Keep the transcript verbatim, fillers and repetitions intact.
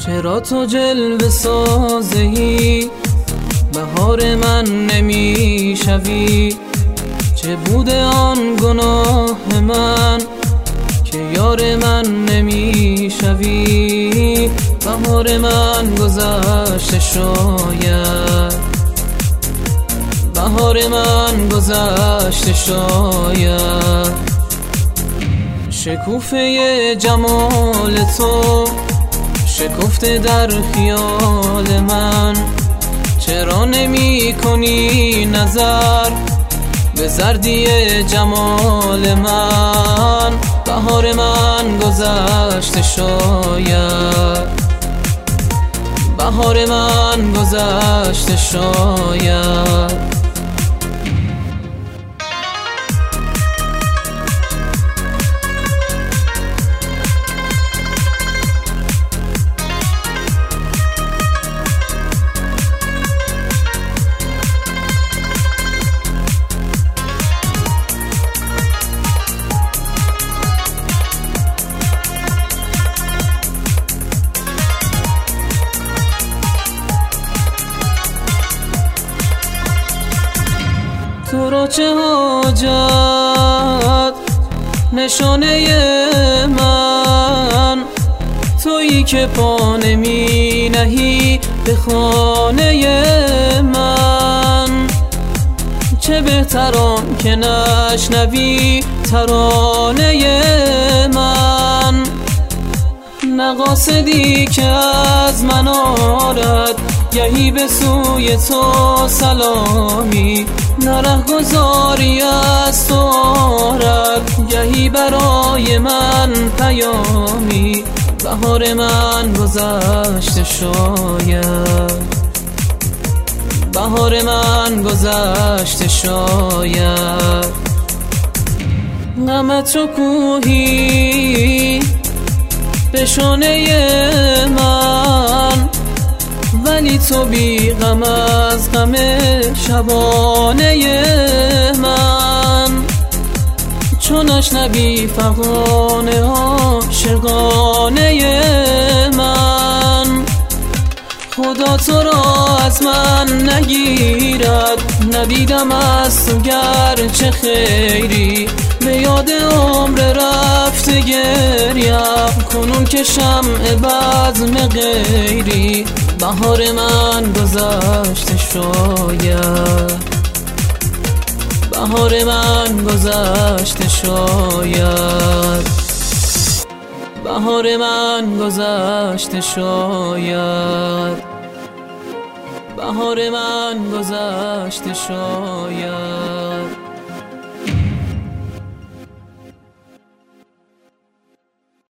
چرا تو جلوه سازهی بهار من نمی شوی؟ چه بوده آن گناه من که یار من نمی شوی؟ بهار من گذشته شاید، بهار من گذشته شاید. شکوفه جمال تو شکفته در خیال من، چرا نمی کنی نظر به زردی جمال من؟ بهار من گذشته شاید، بهار من گذشته شاید. تو را چه حاجت نشانه من، تویی که پا نمی نهی به خانه من. چه بهتران که نشنوی ترانه من، نه قاصدی که از من آرد گهی به سوی تو سلامی، نه رهگذاری از تو آرد گهی برای من پیامی. بهار من گذشته شاید، بهار من گذشته شاید. غمت چو کوهی به شانه من، ولی تو بی غم از غم شبانه من. چون نشنوی فغان عاشقانه من، خدا تو را از من نگیرد. ندیدم از تو گرچه خیری، به یاد عمر رفته گریم کنون که شمع بزم غیری. بهار من گذشته شاید، بهار من گذشته شاید، بهار من گذشته شاید، بهار من گذشته شاید.